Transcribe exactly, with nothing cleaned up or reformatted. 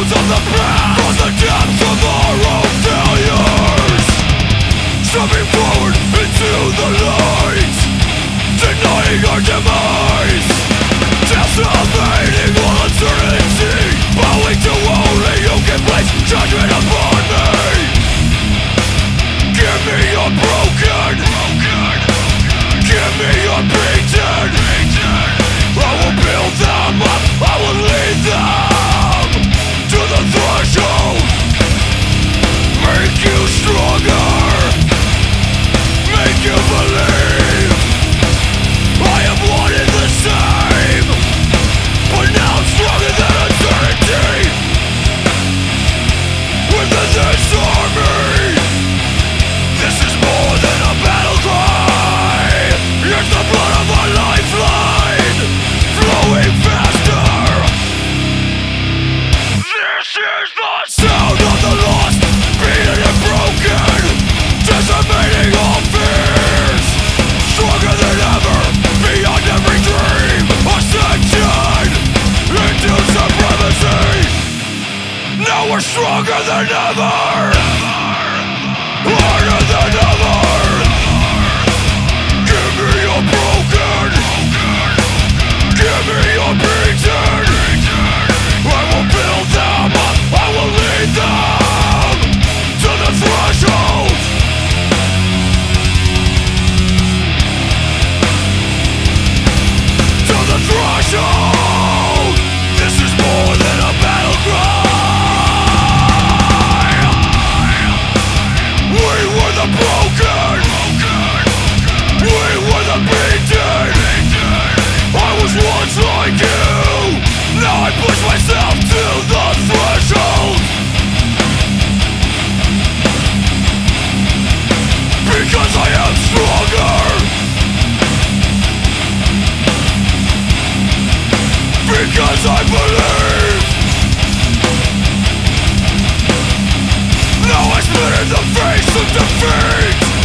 of the past, from the depths of our own failures, stepping forward into the light, denying our demise, decimating all uncertainty, bowing to only you can place judgment upon me. Give me your broken, broken. Give me your beaten, beaten. I will build them up, I will lead them to the threshold. Make you stronger, make you believe I have wanted the same, but now I'm stronger than uncertainty. Within this army, this is more than a battle cry. It's the blood of a lifeline, flowing faster. This is the sound of the lost, beaten and broken, decimating all fears. Stronger than ever, beyond every dream. Ascension into supremacy. Now we're stronger than ever, harder than ever. Give me your broken, give me your beaten. I will build them up, I will lead them to the threshold. To the threshold. This is more than a battle cry. We were the broken, we were the beaten. I was once like you, now I push myself to the threshold. Because I am stronger, because I believe. Now I spit in the face of defeat.